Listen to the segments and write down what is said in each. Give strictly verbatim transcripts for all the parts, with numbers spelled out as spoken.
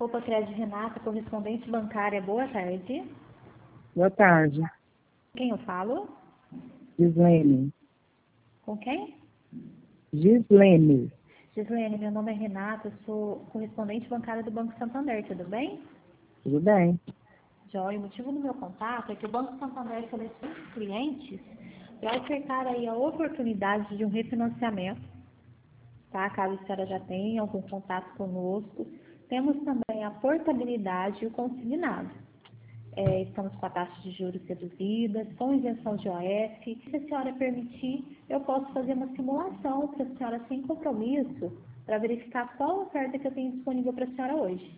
Roupa Crédito Renata, correspondente bancária, boa tarde. Boa tarde. Quem eu falo? Gislene. Com quem? Gislene. Gislene, meu nome é Renata, eu sou correspondente bancária do Banco Santander, tudo bem? Tudo bem? Joia, o motivo do meu contato é que o Banco Santander seleciona os clientes para ofertar aí a oportunidade de um refinanciamento, tá? Caso a senhora já tenha algum contato conosco. Temos também a portabilidade e o consignado. É, estamos com a taxa de juros reduzidas, com isenção de O F. Se a senhora permitir, eu posso fazer uma simulação para a senhora sem compromisso, para verificar qual oferta que eu tenho disponível para a senhora hoje.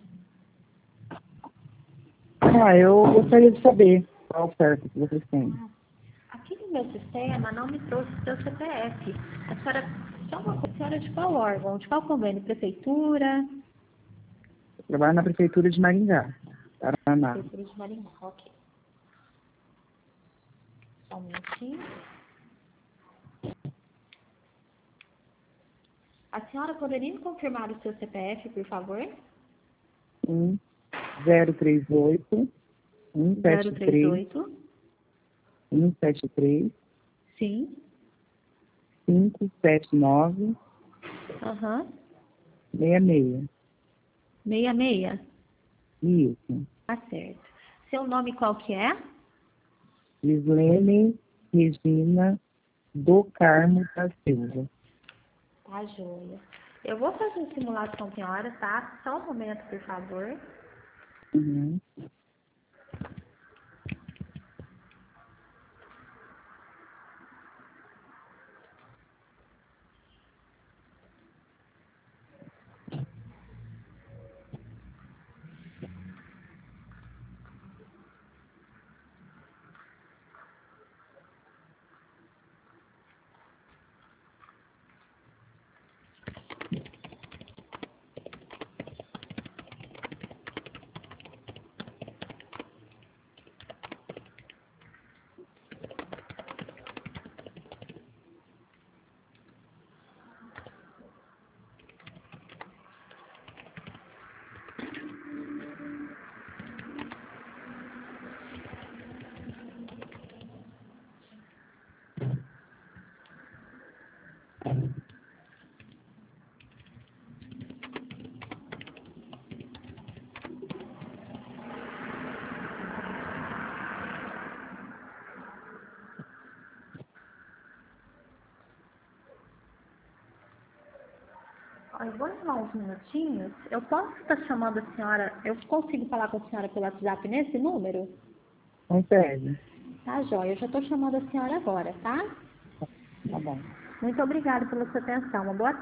Ah, eu gostaria de saber qual oferta que vocês têm. Aqui no meu sistema não me trouxe o seu C P F. A senhora, só uma coisa, a senhora é de qual órgão? De qual convênio? Prefeitura? Eu trabalho na Prefeitura de Maringá, Paraná. Prefeitura de Maringá, ok. Só um minutinho. A senhora poderia me confirmar o seu C P F, por favor? um zero três oito um sete zero três três oito. um sete três Sim. cinco sete nove Aham. seis seis. Meia meia. Isso. Tá certo. Seu nome qual que é? Gislene Regina do Carmo da Silva. Tá, joia. Eu vou fazer a simulação, senhora, tá? Só um momento, por favor. Uhum. Ó, eu vou levar uns minutinhos. Eu posso estar chamando a senhora, eu consigo falar com a senhora pelo WhatsApp nesse número? Consegue? Tá, joia. Eu já estou chamando a senhora agora, tá? Tá bom. Muito obrigada pela sua atenção. Uma boa tarde.